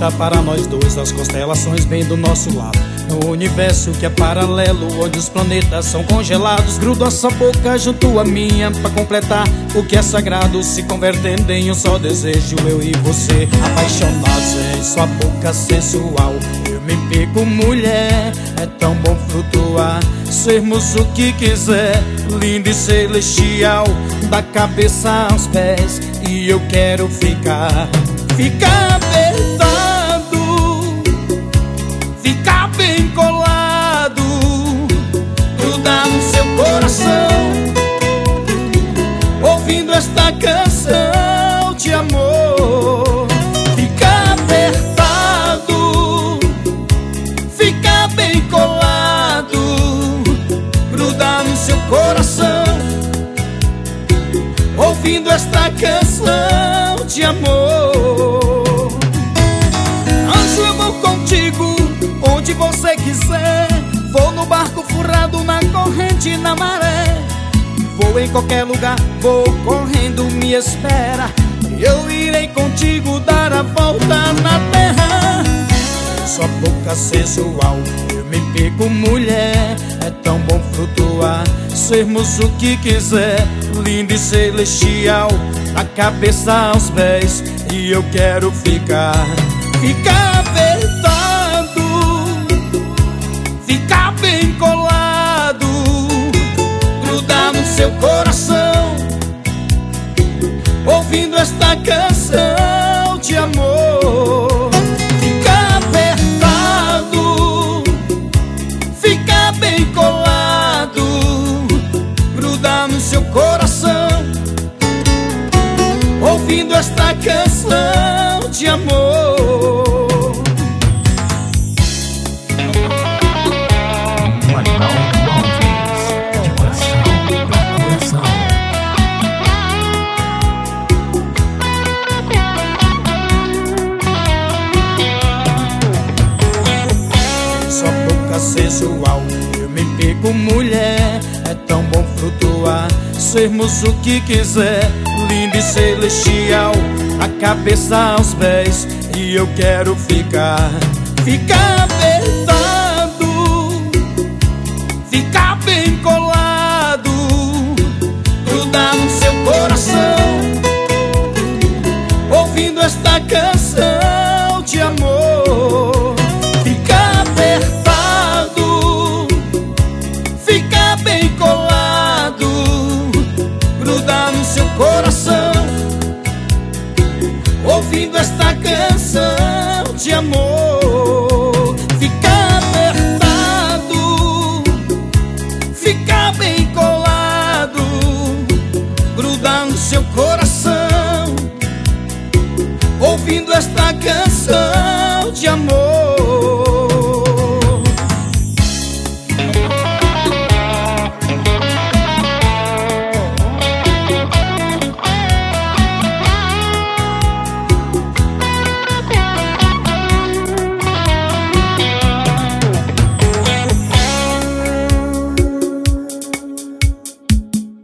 planeta para nós dois, as constelações bem do nosso lado. No universo que é paralelo, onde os planetas são congelados, grudo a sua boca junto à minha pra completar o que é sagrado, se convertendo em um só desejo, eu e você, apaixonados em sua boca sensual. Eu me pico, mulher, é tão bom flutuar, sermos o que quiser, lindo e celestial, da cabeça aos pés, e eu quero ficar apertado, ficar bem colado, grudar no seu coração, ouvindo esta canção de amor. Ficar apertado, ficar bem colado, grudar no seu coração, ouvindo esta canção de amor. Anjo, eu vou contigo onde você quiser, vou no barco furado, na corrente, na maré, vou em qualquer lugar, vou correndo, me espera, eu irei contigo dar a volta na terra. Sua boca sensual, eu me pico, mulher, é tão bom flutuar, sermos o que quiser, lindo e celestial, da cabeça aos pés, e eu quero ficar apertado, ficar bem colado, grudar no seu coração, ouvindo esta canção de amor. Ficar apertado, ficar bem colado, grudar no seu coração, ouvindo esta canção de amor. Sua boca sensual, eu me pico, mulher, é tão bom flutuar, sermos o que quiser, lindo e celestial, da cabeça aos pés, e eu quero ficar apertado, ficar bem colado, grudar no seu coração, ouvindo esta canção de amor. Ficar apertado, ficar bem colado, grudar no seu coração, ouvindo esta canção de amor. Ficar apertado, ficar bem colado, grudar no seu coração, ouvindo esta canção de amor.